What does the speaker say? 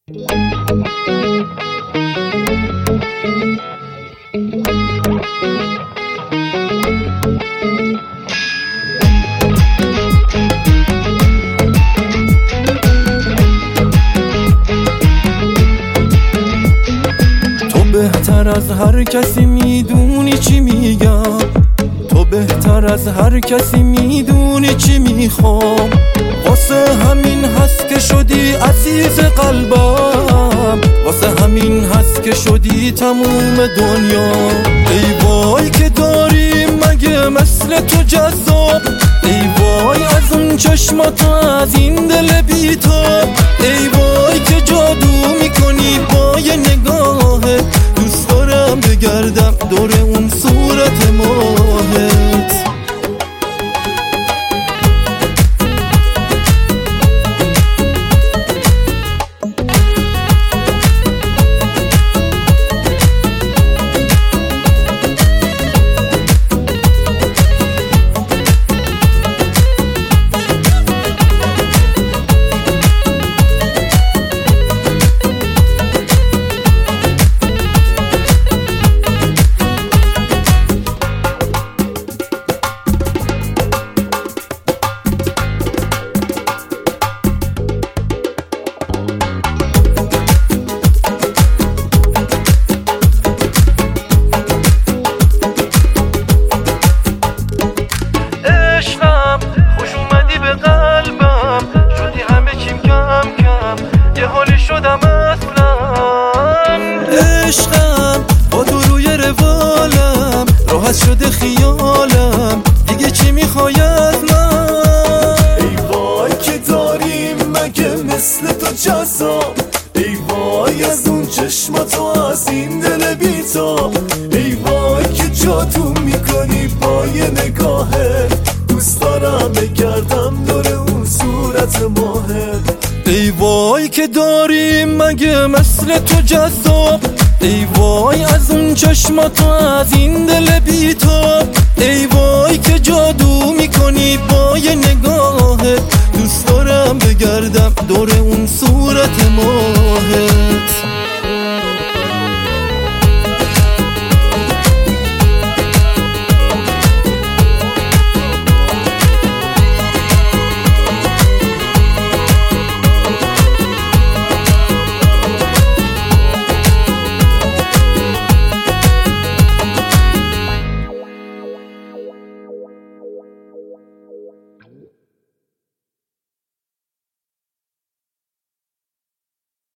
بهتر از هر کسی میدونی چی میگم، تو بهتر از هر کسی میدونی چی میخوام. واسه همین هست که شدی عزیز قلبم، واسه همین هست که شدی تموم دنیا. ای وای که داری مگه مثل تو جذاب، ای وای از اون چشماتو از این دل بیتاب. ای وای که جادو میکنی با یه نگاهت، دوست دارم بگردم دور اون صورت ماهت. عشقم با تو روی روالم، راحت شده خیالم، دیگه چی میخوای از من؟ ای وای که داریم مگه مثل تو جذاب، ای وای از اون چشماتو از این دل بیتاب. ای وای که جادو میکنی با یه نگاهت، دوست دارم بگردم دور اون صورت ماهت. ای وای که داریم مگه مثل تو جذاب، ای وای از اون چشماتو از این دل بیتاب. ای وای که جادو میکنی با یه نگاهت، دوست دارم بگردم دور اون صورت ماهت.